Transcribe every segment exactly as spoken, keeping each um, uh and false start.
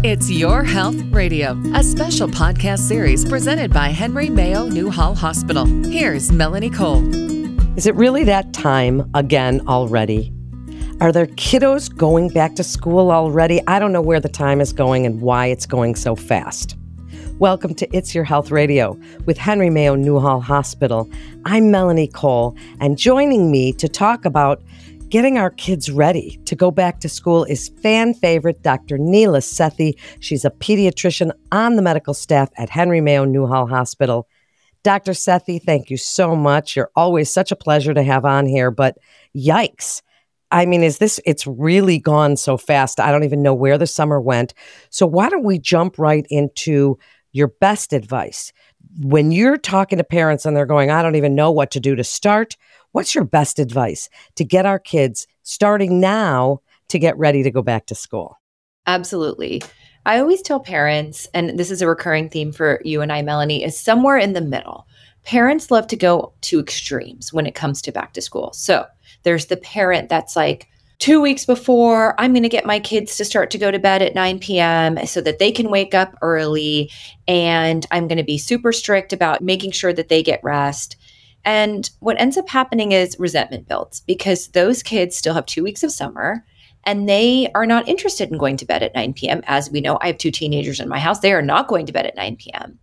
It's Your Health Radio, a special podcast series presented by Henry Mayo Newhall Hospital. Here's Melanie Cole. Is it really that time again already? Are there kiddos going back to school already? I don't know where the time is going and why it's going so fast. Welcome to It's Your Health Radio with Henry Mayo Newhall Hospital. I'm Melanie Cole, and joining me to talk about getting our kids ready to go back to school is fan favorite Doctor Neela Sethi. She's a pediatrician on the medical staff at Henry Mayo Newhall Hospital. Doctor Sethi, thank you so much. You're always such a pleasure to have on here, but yikes. I mean, is this, it's really gone so fast. I don't even know where the summer went. So why don't we jump right into your best advice? When you're talking to parents and they're going, I don't even know what to do to start, what's your best advice to get our kids starting now to get ready to go back to school? Absolutely. I always tell parents, and this is a recurring theme for you and I, Melanie, is somewhere in the middle. Parents love to go to extremes when it comes to back to school. So there's the parent that's like, two weeks before, I'm going to get my kids to start to go to bed at nine p.m. so that they can wake up early. And I'm going to be super strict about making sure that they get rest. And what ends up happening is resentment builds because those kids still have two weeks of summer and they are not interested in going to bed at nine p.m. As we know, I have two teenagers in my house. They are not going to bed at nine p.m.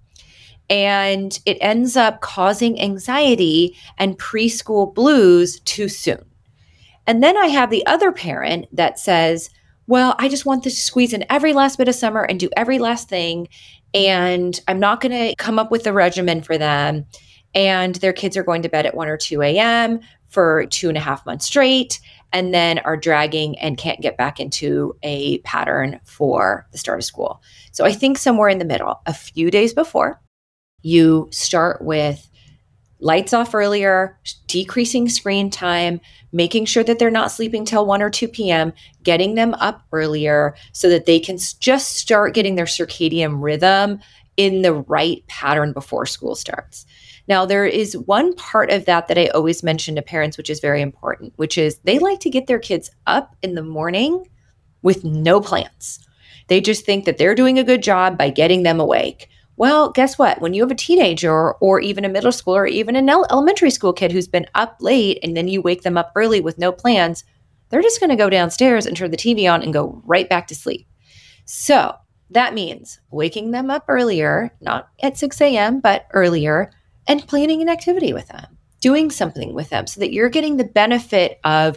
And it ends up causing anxiety and preschool blues too soon. And then I have the other parent that says, well, I just want to squeeze in every last bit of summer and do every last thing. And I'm not going to come up with a regimen for them. And their kids are going to bed at one or two a.m. for two and a half months straight, and then are dragging and can't get back into a pattern for the start of school. So I think somewhere in the middle, a few days before, you start with lights off earlier, decreasing screen time, making sure that they're not sleeping till one or two p.m., getting them up earlier so that they can just start getting their circadian rhythm in the right pattern before school starts. Now, there is one part of that that I always mention to parents, which is very important, which is they like to get their kids up in the morning with no plans. They just think that they're doing a good job by getting them awake. Well, guess what? When you have a teenager or even a middle schooler or even an elementary school kid who's been up late and then you wake them up early with no plans, they're just going to go downstairs and turn the T V on and go right back to sleep. So that means waking them up earlier, not at six a.m., but earlier, and planning an activity with them, doing something with them so that you're getting the benefit of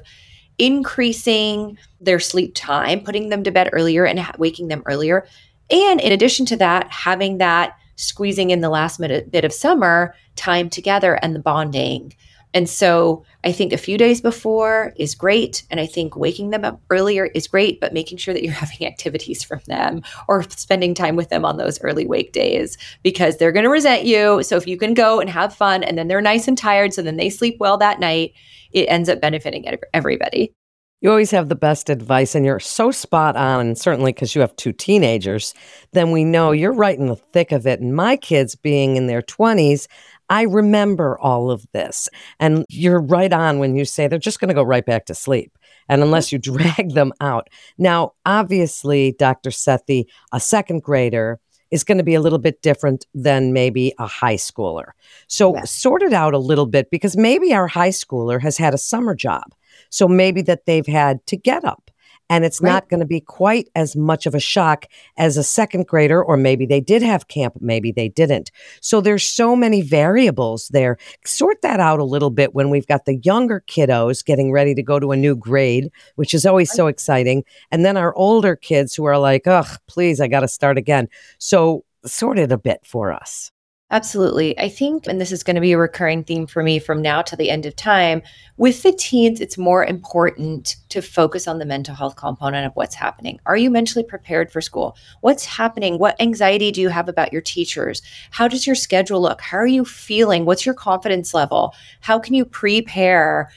increasing their sleep time, putting them to bed earlier and waking them earlier. And in addition to that, having that squeezing in the last minute bit of summer time together and the bonding. And so I think a few days before is great. And I think waking them up earlier is great, but making sure that you're having activities from them or spending time with them on those early wake days because they're going to resent you. So if you can go and have fun and then they're nice and tired, so then they sleep well that night, it ends up benefiting everybody. You always have the best advice, and you're so spot on, and certainly because you have two teenagers, then we know you're right in the thick of it. And my kids being in their twenties, I remember all of this. And you're right on when you say they're just going to go right back to sleep. And unless you drag them out. Now, obviously, Doctor Sethi, a second grader is going to be a little bit different than maybe a high schooler. So yes. Sort it out a little bit because maybe our high schooler has had a summer job. So maybe that they've had to get up and it's right. Not going to be quite as much of a shock as a second grader, or maybe they did have camp, maybe they didn't. So there's so many variables there. Sort that out a little bit when we've got the younger kiddos getting ready to go to a new grade, which is always so exciting. And then our older kids who are like, ugh, please, I got to start again. So sort it a bit for us. Absolutely. I think, and this is going to be a recurring theme for me from now to the end of time, with the teens, it's more important to focus on the mental health component of what's happening. Are you mentally prepared for school? What's happening? What anxiety do you have about your teachers? How does your schedule look? How are you feeling? What's your confidence level? How can you prepare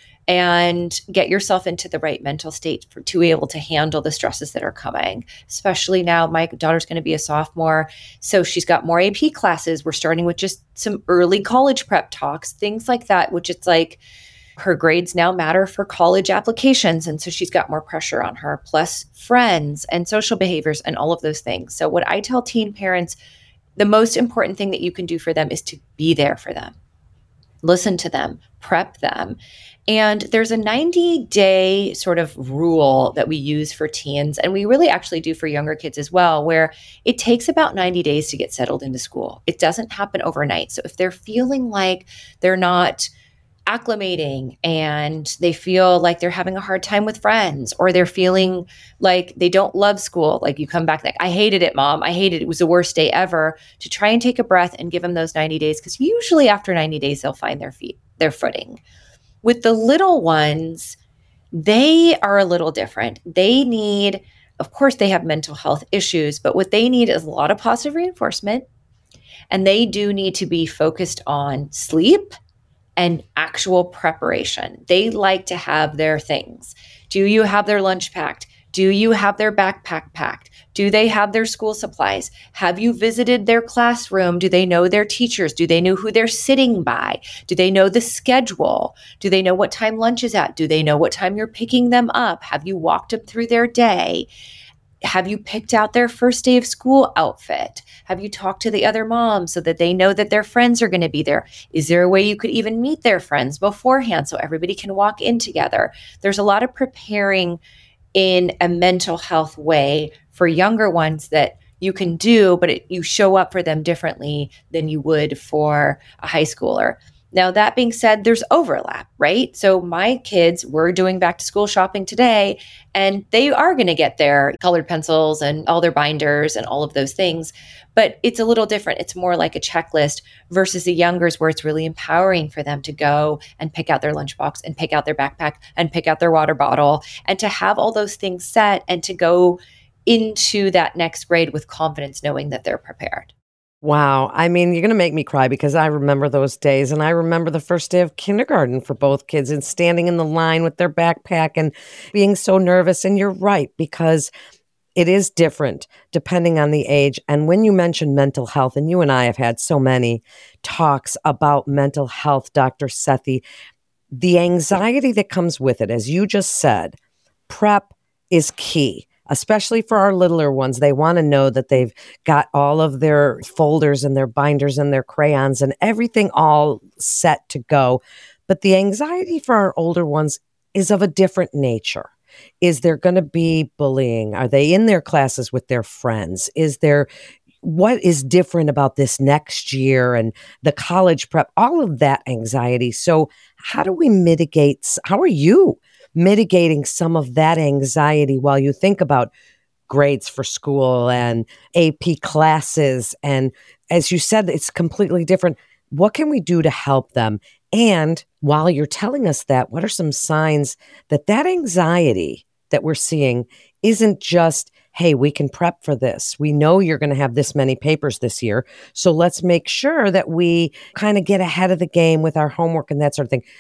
and get yourself into the right mental state for, to be able to handle the stresses that are coming. Especially now, my daughter's going to be a sophomore, so she's got more A P classes. We're starting with just some early college prep talks, things like that, which it's like, Her grades now matter for college applications. And so she's got more pressure on her, plus friends and social behaviors and all of those things. So what I tell teen parents, the most important thing that you can do for them is to be there for them. Listen to them, prep them. And there's a ninety day sort of rule that we use for teens, and we really actually do for younger kids as well, where it takes about ninety days to get settled into school. It doesn't happen overnight. So if they're feeling like they're not acclimating and they feel like they're having a hard time with friends, or they're feeling like they don't love school, like you come back like, I hated it, mom, I hated it, it was the worst day ever, to try and take a breath and give them those ninety days, because usually after ninety days, they'll find their feet, their footing. With the little ones, they are a little different. They need, of course, they have mental health issues, but what they need is a lot of positive reinforcement. And they do need to be focused on sleep and actual preparation. They like to have their things. Do you have their lunch packed? Do you have their backpack packed? Do they have their school supplies? Have you visited their classroom? Do they know their teachers? Do they know who they're sitting by? Do they know the schedule? Do they know what time lunch is at? Do they know what time you're picking them up? Have you walked them through their day? Have you picked out their first day of school outfit? Have you talked to the other moms so that they know that their friends are going to be there? Is there a way you could even meet their friends beforehand so everybody can walk in together? There's a lot of preparing in a mental health way for younger ones that you can do, but it, you show up for them differently than you would for a high schooler. Now, that being said, there's overlap, right? So my kids were doing back to school shopping today, and they are going to get their colored pencils and all their binders and all of those things. But it's a little different. It's more like a checklist versus the youngers, where it's really empowering for them to go and pick out their lunchbox and pick out their backpack and pick out their water bottle, and to have all those things set and to go into that next grade with confidence, knowing that they're prepared. Wow. I mean, you're going to make me cry, because I remember those days, and I remember the first day of kindergarten for both kids and standing in the line with their backpack and being so nervous. And you're right, because it is different depending on the age. And when you mention mental health, and you and I have had so many talks about mental health, Doctor Sethi, the anxiety that comes with it, as you just said, prep is key. Especially for our littler ones. They want to know that they've got all of their folders and their binders and their crayons and everything all set to go. But the anxiety for our older ones is of a different nature. Is there going to be bullying? Are they in their classes with their friends? Is there, what is different about this next year and the college prep? All of that anxiety. So how do we mitigate? How are you mitigating some of that anxiety while you think about grades for school and A P classes? And as you said, it's completely different. What can we do to help them? And while you're telling us that, what are some signs that that anxiety that we're seeing isn't just, hey, we can prep for this. We know you're going to have this many papers this year, so let's make sure that we kind of get ahead of the game with our homework and that sort of thing.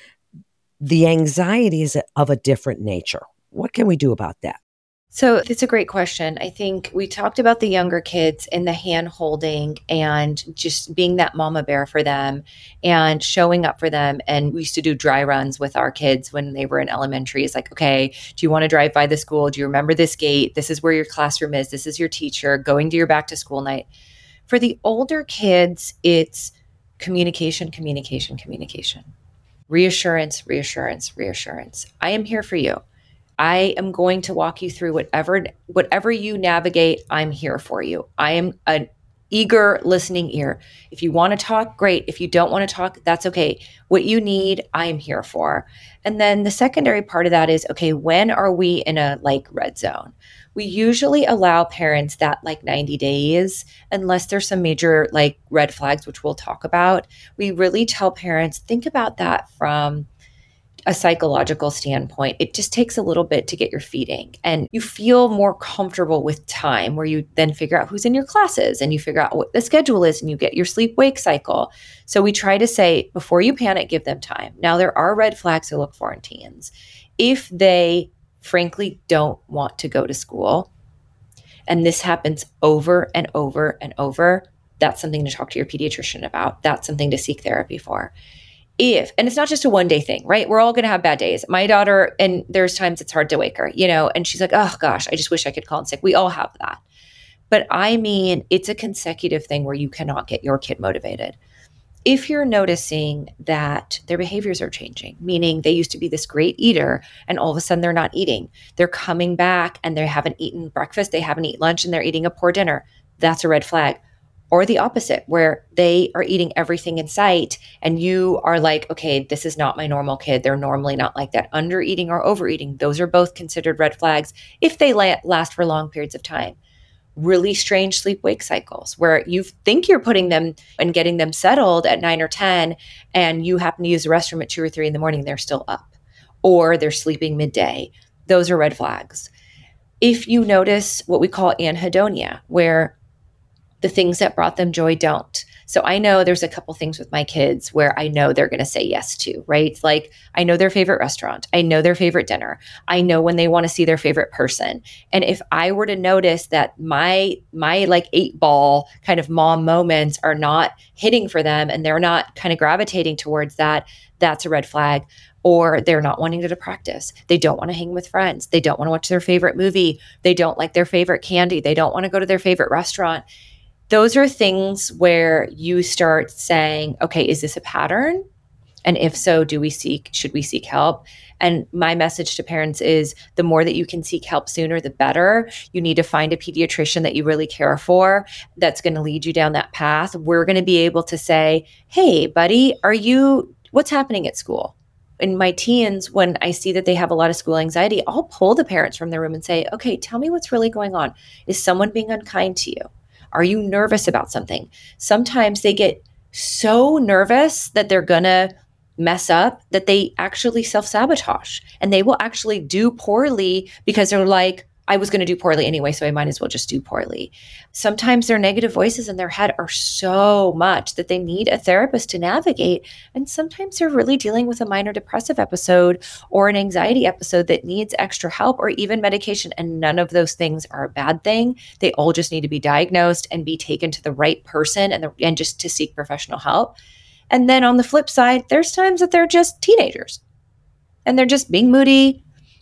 The anxiety is of a different nature. What can we do about that? So it's a great question. I think we talked about the younger kids and the hand holding and just being that mama bear for them and showing up for them. And we used to do dry runs with our kids when they were in elementary. It's like, okay, do you want to drive by the school? Do you remember this gate? This is where your classroom is. This is your teacher going to your back to school night. For the older kids, it's communication, communication, communication. Reassurance, reassurance, reassurance. I am here for you. I am going to walk you through whatever whatever you navigate. I'm here for you. I am an eager listening ear. If you want to talk, great. If you don't want to talk, that's okay. What you need, I am here for. And then the secondary part of that is, okay, when are we in a like red zone? We usually allow parents that like ninety days, unless there's some major like red flags, which we'll talk about. We really tell parents, think about that from a psychological standpoint. It just takes a little bit to get your feeding, and you feel more comfortable with time, where you then figure out who's in your classes and you figure out what the schedule is and you get your sleep wake cycle. So we try to say, before you panic, give them time. Now, there are red flags to look for in teens. If they frankly don't want to go to school, and this happens over and over and over, that's something to talk to your pediatrician about. That's something to seek therapy for. if, and it's not just a one day thing, right? We're all going to have bad days. My daughter, and there's times it's hard to wake her, you know, and she's like, oh gosh, I just wish I could call in sick. We all have that. But I mean, it's a consecutive thing where you cannot get your kid motivated. If you're noticing that their behaviors are changing, meaning they used to be this great eater and all of a sudden they're not eating, they're coming back and they haven't eaten breakfast, they haven't eaten lunch, and they're eating a poor dinner, that's a red flag. Or the opposite, where they are eating everything in sight and you are like, okay, this is not my normal kid. They're normally not like that. Under eating or overeating, those are both considered red flags if they la- last for long periods of time. Really strange sleep-wake cycles where you think you're putting them and getting them settled at nine or ten and you happen to use the restroom at two or three in the morning, they're still up. Or they're sleeping midday. Those are red flags. If you notice what we call anhedonia, where the things that brought them joy don't. So I know there's a couple things with my kids where I know they're going to say yes to, right? Like I know their favorite restaurant. I know their favorite dinner. I know when they want to see their favorite person. And if I were to notice that my, my like eight ball kind of mom moments are not hitting for them and they're not kind of gravitating towards that, that's a red flag. Or they're not wanting to practice. They don't want to hang with friends. They don't want to watch their favorite movie. They don't like their favorite candy. They don't want to go to their favorite restaurant. Those are things where you start saying, okay, is this a pattern? And if so, do we seek, should we seek help? And my message to parents is the more that you can seek help sooner, the better. You need to find a pediatrician that you really care for that's going to lead you down that path. We're going to be able to say, hey, buddy, are you, what's happening at school? In my teens, when I see that they have a lot of school anxiety, I'll pull the parents from their room and say, okay, tell me what's really going on. Is someone being unkind to you? Are you nervous about something? Sometimes they get so nervous that they're going to mess up that they actually self-sabotage and they will actually do poorly because they're like, I was going to do poorly anyway, so I might as well just do poorly. Sometimes their negative voices in their head are so much that they need a therapist to navigate. And sometimes they're really dealing with a minor depressive episode or an anxiety episode that needs extra help or even medication. And none of those things are a bad thing. They all just need to be diagnosed and be taken to the right person and, the, and just to seek professional help. And then on the flip side, there's times that they're just teenagers and they're just being moody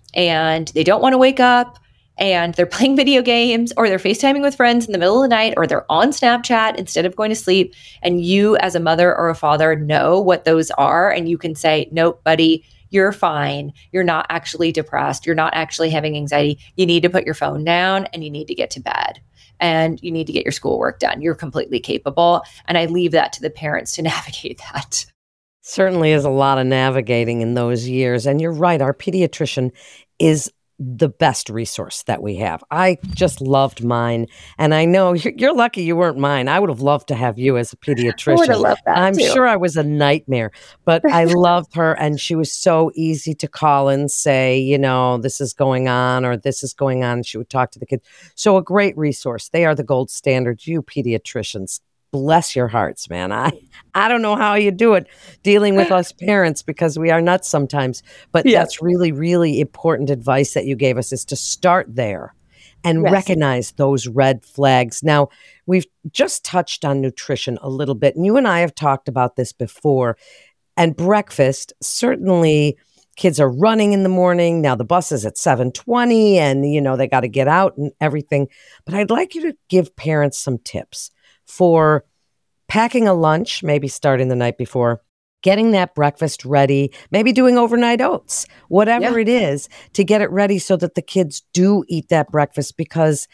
and they don't want to wake up. And they're playing video games or they're FaceTiming with friends in the middle of the night or they're on Snapchat instead of going to sleep. And you as a mother or a father know what those are. And you can say, nope, buddy, you're fine. You're not actually depressed. You're not actually having anxiety. You need to put your phone down and you need to get to bed and you need to get your schoolwork done. You're completely capable. And I leave that to the parents to navigate that. Certainly is a lot of navigating in those years. And you're right. Our pediatrician is the best resource that we have. I just loved mine. And I know you're, you're lucky you weren't mine. I would have loved to have you as a pediatrician. I would have loved that I'm too. Sure I was a nightmare, but I loved her and she was so easy to call and say, you know, this is going on or this is going on. She would talk to the kids. So a great resource. They are the gold standard. You pediatricians, bless your hearts, man. I, I don't know how you do it dealing with us parents because we are nuts sometimes. But yes. That's really, really important advice that you gave us is to start there and yes. recognize those red flags. Now, we've just touched on nutrition a little bit, and you and I have talked about this before. And breakfast, certainly kids are running in the morning. Now the bus is at seven twenty and, you know, they got to get out and everything. But I'd like you to give parents some tips for packing a lunch, maybe starting the night before, getting that breakfast ready, maybe doing overnight oats, whatever yeah. it is, to get it ready so that the kids do eat that breakfast. Because,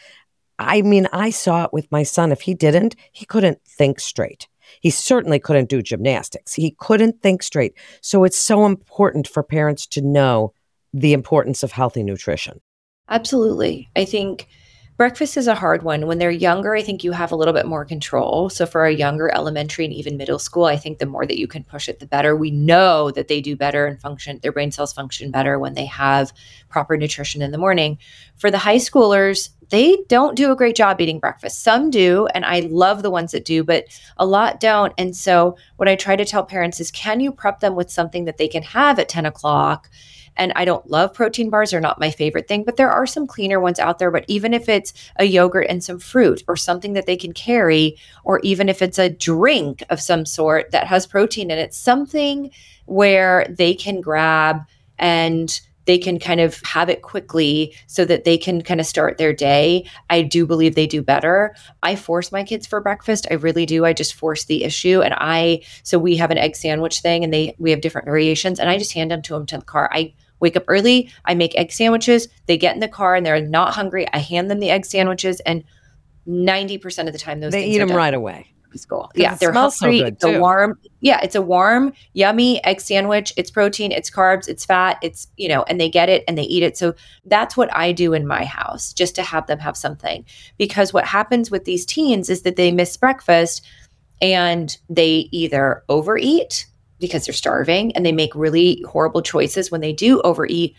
I mean, I saw it with my son. If he didn't, he couldn't think straight. He certainly couldn't do gymnastics. He couldn't think straight. So it's so important for parents to know the importance of healthy nutrition. Absolutely. I think breakfast is a hard one. When they're younger, I think you have a little bit more control. So for a younger elementary and even middle school, I think the more that you can push it, the better. We know that they do better and function, their brain cells function better when they have proper nutrition in the morning. For the high schoolers, they don't do a great job eating breakfast. Some do, and I love the ones that do, but a lot don't. And so what I try to tell parents is, can you prep them with something that they can have at ten o'clock And I don't love protein bars. They're not my favorite thing, but there are some cleaner ones out there. But even if it's a yogurt and some fruit or something that they can carry, or even if it's a drink of some sort that has protein in it, something where they can grab and they can kind of have it quickly so that they can kind of start their day, I do believe they do better. I force my kids for breakfast. I really do. I just force the issue. And I, so we have an egg sandwich thing and they, we have different variations and I just hand them to them to the car. I wake up early. I make egg sandwiches. They get in the car and they're not hungry. I hand them the egg sandwiches and ninety percent of the time, those they things eat are them done. right away. School. Yeah, it they're smells so hungry. good, It's a too. warm, yeah, it's a warm, yummy egg sandwich. It's protein, it's carbs, it's fat, it's, you know, and they get it and they eat it. So that's what I do in my house, just to have them have something. Because what happens with these teens is that they miss breakfast and they either overeat because they're starving and they make really horrible choices when they do overeat,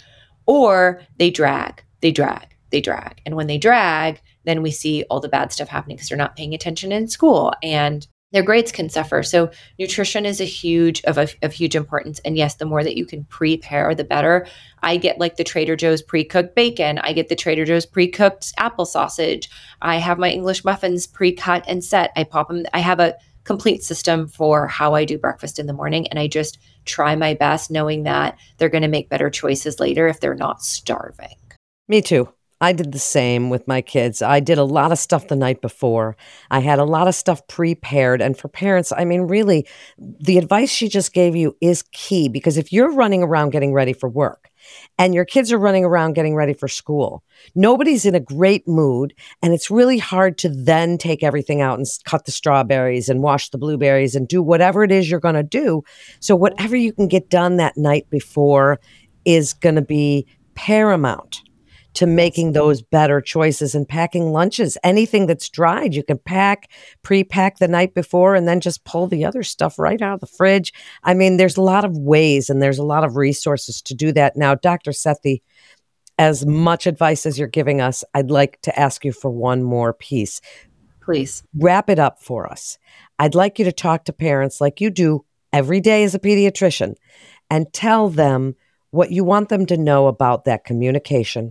or they drag, they drag, they drag. And when they drag, then we see all the bad stuff happening because they're not paying attention in school and their grades can suffer. So nutrition is a huge of, a, of huge importance. And yes, the more that you can prepare, the better. I get like the Trader Joe's pre-cooked bacon. I get the Trader Joe's pre-cooked apple sausage. I have my English muffins pre-cut and set. I pop them. I have a complete system for how I do breakfast in the morning. And I just try my best knowing that they're going to make better choices later if they're not starving. Me too. I did the same with my kids. I did a lot of stuff the night before. I had a lot of stuff prepared. And for parents, I mean, really, the advice she just gave you is key because if you're running around getting ready for work and your kids are running around getting ready for school, nobody's in a great mood. And it's really hard to then take everything out and cut the strawberries and wash the blueberries and do whatever it is you're going to do. So whatever you can get done that night before is going to be paramount to making those better choices and packing lunches. Anything that's dried, you can pack, pre-pack the night before, and then just pull the other stuff right out of the fridge. I mean, there's a lot of ways and there's a lot of resources to do that. Now, Doctor Sethi, as much advice as you're giving us, I'd like to ask you for one more piece. Please. Wrap it up for us. I'd like you to talk to parents like you do every day as a pediatrician and tell them what you want them to know about that communication,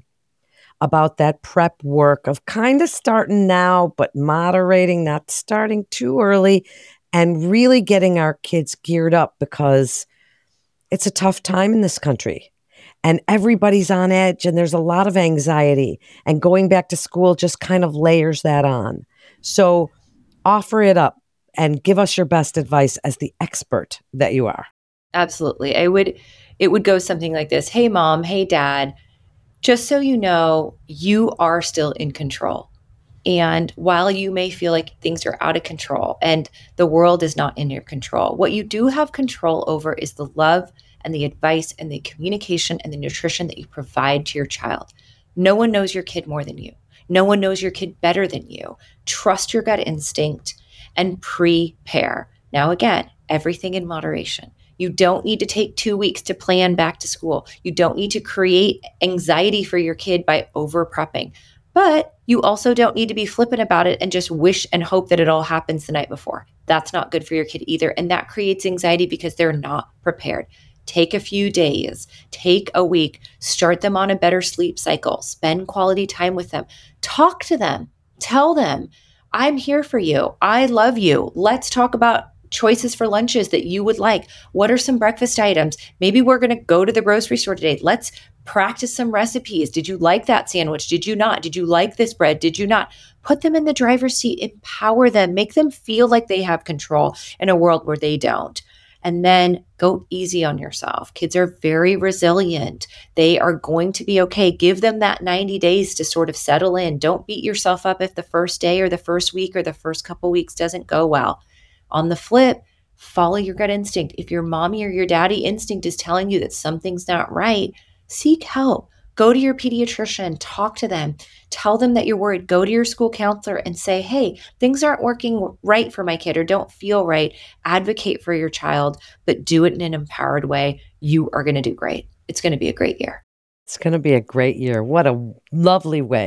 about that prep work of kind of starting now, but moderating, not starting too early, and really getting our kids geared up because it's a tough time in this country and everybody's on edge and there's a lot of anxiety and going back to school just kind of layers that on. So offer it up and give us your best advice as the expert that you are. Absolutely. I would, it would go something like this. Hey, mom. Hey, dad. Just so you know, you are still in control. And while you may feel like things are out of control and the world is not in your control, what you do have control over is the love and the advice and the communication and the nutrition that you provide to your child. No one knows your kid more than you. No one knows your kid better than you. Trust your gut instinct and prepare. Now, again, everything in moderation. You don't need to take two weeks to plan back to school. You don't need to create anxiety for your kid by over prepping. But you also don't need to be flippant about it and just wish and hope that it all happens the night before. That's not good for your kid either. And that creates anxiety because they're not prepared. Take a few days, take a week, start them on a better sleep cycle, spend quality time with them, talk to them, tell them, I'm here for you. I love you. Let's talk about choices for lunches that you would like. What are some breakfast items? Maybe we're going to go to the grocery store today. Let's practice some recipes. Did you like that sandwich? Did you not? Did you like this bread? Did you not? Put them in the driver's seat, empower them, make them feel like they have control in a world where they don't. And then go easy on yourself. Kids are very resilient. They are going to be okay. Give them that ninety days to sort of settle in. Don't beat yourself up if the first day or the first week or the first couple weeks doesn't go well. On the flip, follow your gut instinct. If your mommy or your daddy instinct is telling you that something's not right, seek help. Go to your pediatrician, talk to them, tell them that you're worried. Go to your school counselor and say, hey, things aren't working right for my kid or don't feel right. Advocate for your child, but do it in an empowered way. You are going to do great. It's going to be a great year. It's going to be a great year. What a lovely way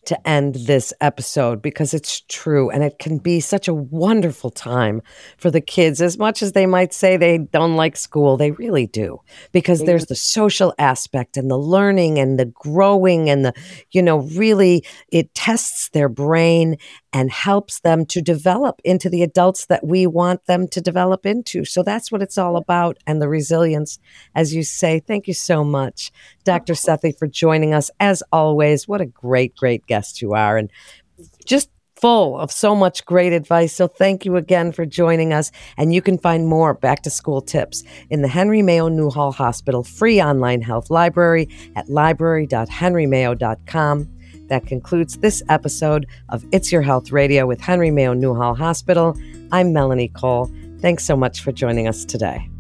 to end this episode because it's true and it can be such a wonderful time for the kids. As much as they might say they don't like school, they really do, because there's the social aspect and the learning and the growing and the, you know, really it tests their brain and helps them to develop into the adults that we want them to develop into. So that's what it's all about, and the resilience, as you say. Thank you so much, Doctor Sethi, for joining us. As always, what a great, great guest you are, and just full of so much great advice. So thank you again for joining us. And you can find more back to school tips in the Henry Mayo Newhall Hospital free online health library at library dot henry mayo dot com. That concludes this episode of It's Your Health Radio with Henry Mayo Newhall Hospital. I'm Melanie Cole. Thanks so much for joining us today.